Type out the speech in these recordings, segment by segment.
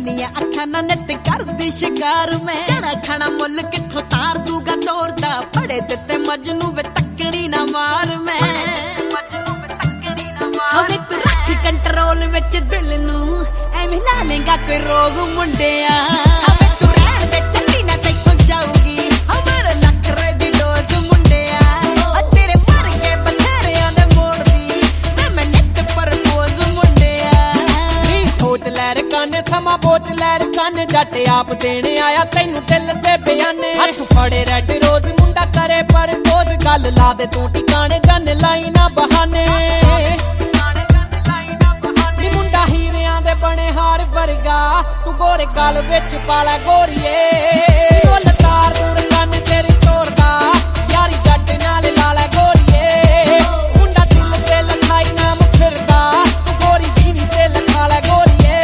ਕੱਲੀਆਂ ਅੱਖਾਂ ਨਾਲ ਨੱਟ ਕਰਦੀ ਸ਼ਿਕਾਰ ਮੈਂ ਜਣਾ ਖਣਾ ਮੁੱਲ ਕਿੱਥੋਂ ਤਾਰ ਦੂਗਾ ਤੋਰਦਾ ਬੜੇ ਦਿੱਤੇ ਮਜਨੂ ਵੇ ਤੱਕੜੀ ਨਾ ਮਾਰ ਮੈਂ ਹਵੇ ਤੂੰ ਰੱਖ ਕੰਟਰੋਲ ਵਿੱਚ ਦਿਲ ਨੂੰ ਐਵੇਂ ਲਾ ਲੇਗਾ ਕੋਈ ਰੋਗ ਮੁੰਡਿਆ ਹਵੇ ਤੂੰ ਰਹਿ ਦੇ ਚੱਲੀ ਨਾ ਤੈਥੋਂ ਜਾਊਗੀ ਹਮਾਰੇ ਨਖਰੇ ਦੀ ਡੋਜ਼ ਮੁੰਡਿਆ ਤੇਰੇ ਮਰ ਕੇ ਬਥੇਰਿਆਂ ਦੇ ਮੋੜਦੀ ਮੈਂ ਨਿੱਤ ਪਰਪੋਜ਼ ਮੁੰਡਿਆ ਨੀ ਸੋਚ ਲੈ ਰਕਾਨੇ ਸਮਾਂ ਬੋਚ ਲੈ ਰਕਾਨੇ ਜੱਟ ਆਪ ਦੇਣ ਆਇਆ ਤੈਨੂੰ ਦਿਲ ਤੇ ਬਿਆਨੇ ਹੱਥ ਫੜੇ ਰੈਡ ਰੋਜ਼ ਮੁੰਡਾ ਕਰੇ ਪਰਪੋਜ਼ ਗੱਲ ਲਾ ਦੇ ਤੂੰ ਟਿਕਾਣੇ ਜਨ ਲਾਈ ਨਾ ਬਹਾਨੇ ਬਣੇ ਹਾਰ ਵਰਗਾ ਤੂੰ ਗੋਰੇ ਗਲ ਵਿੱਚ ਪਾਲਾ ਗੋਰੀਏ ਮੁੱਲ ਤਾਰ ਦੂਰ ਕੰਨ ਤੇਰੀ ਤੋੜਦਾ ਯਾਰੀ ਜੱਟ ਨਾਲ ਲਾਲਾ ਗੋਰੀਏ ਮੁੰਡਾ ਦਿਲ ਤੇ ਲਖਾਈ ਨਾਮ ਫਿਰਦਾ ਤੂੰ ਗੋਰੀ ਵੀਣੀ ਤੇ ਲਖਾਲਾ ਗੋਰੀਏ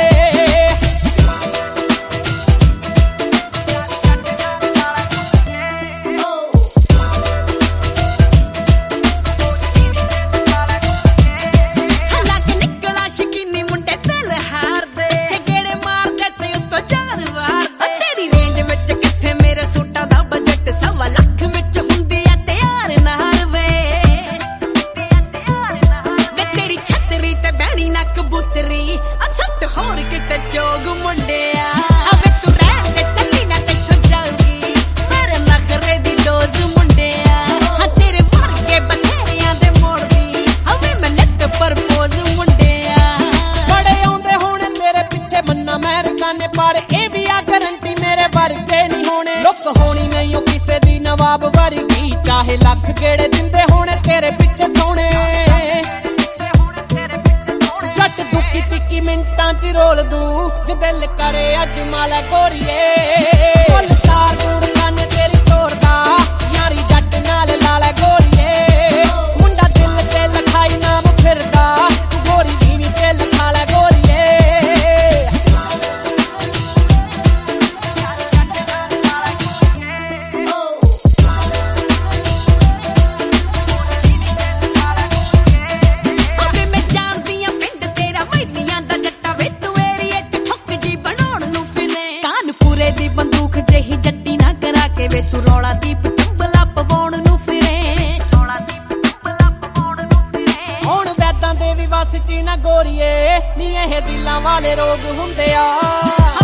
ਹਾਲਾਂਕਿ ਨਿਕਲਾ ਸ਼ਕੀਨੀ ਮੁੰਡੇ ਦਿਲ ਹੋਰ ਕਿਤੇ ਜੋਗ ਮੁੰਡਿਆ ਅਵੇ ਤੂੰ ਰਹਿ ਕੇ ਚੱਲੀ ਨਾ ਤੈਥੋਂ ਜਾਊਗੀ ਮੇਰੇ ਨਖਰੇ ਦੀ ਡੋਜ਼ ਮੁੰਡਿਆ ਹਾਂ ਤੇਰੇ ਮਰ ਕੇ ਬਥੇਰਿਆਂ ਦੇ ਮੋੜਦੀ ਅਵੇ ਮੈਂ ਨਿੱਤ ਪਰਪੋਜ਼ ਮੁੰਡਿਆ ਬੜੇ ਆਉਂਦੇ ਹੋਣੇ ਤੇਰੇ ਪਿੱਛੇ ਮੰਨਾ ਅਮਰੀਕਾ ਨੇ ਪਰ ਇਹ ਵੀ ਆ ਗਰੰਟੀ ਮੇਰੇ ਵਰਗੇ ਨਹੀਂ ਹੋਣੇ ਲੁੱਕ ਹੋਣੀ ਨਹੀਂ ਉਹ ਕਿਸੇ ਦੀ ਨਵਾਬ ਵਰਗੀ ਚਾਹੇ ਲੱਖ ਗੇੜੇ ਦਿੰਦੇ ਹੋਣੇ ਤੇਰੇ ਪਿੱਛੇ ਸੋਹਣੇ ਦੁੱਕੀ ਤਿੱਕੀ ਮਿੰਟਾਂ ਚ ਰੋਲ ਦੂ ਜੇ ਦਿਲ ਕਰੇ ਅੱਜ ਮਾਲਾ ਗੋਰੀਏ ਮੁੱਲ ਤਾਰ ਦੂਰ ਕੰਨ ਤੇਰੀ ਤੋੜਦਾ ਯਾਰੀ ਜੱਟ ਨਾਲ ਲਾਲਾ ਗੋਰੀਏ ਮੁੰਡਾ ਦਿਲ ਤੇ ਲਖਾਈ ਨਾਮ ਫਿਰਦਾ ਤੂੰ ਗੋਰੀ ਵੀਣੀ ਤੇ ਲਖਾਲਾ ਗੋਰੀਏ ਦੀ ਬੰਦੂਕ ਜਿਹੀ ਜੱਟੀ ਨਾ ਕਰਾ ਕੇ ਵੇ ਤੂੰ ਰੌਲਾ ਦੀਪ ਟੰਬਲਾ ਪਵਾਉਣ ਨੂੰ ਫਿਰੇ ਹੁਣ ਵੈਦਾਂ ਦੇ ਵੀ ਵਸ ਚ ਨਾ ਗੋਰੀਏ ਨੀ ਇਹ ਦਿਲਾਂ ਵਾਲੇ ਰੋਗ ਹੁੰਦੇ ਆ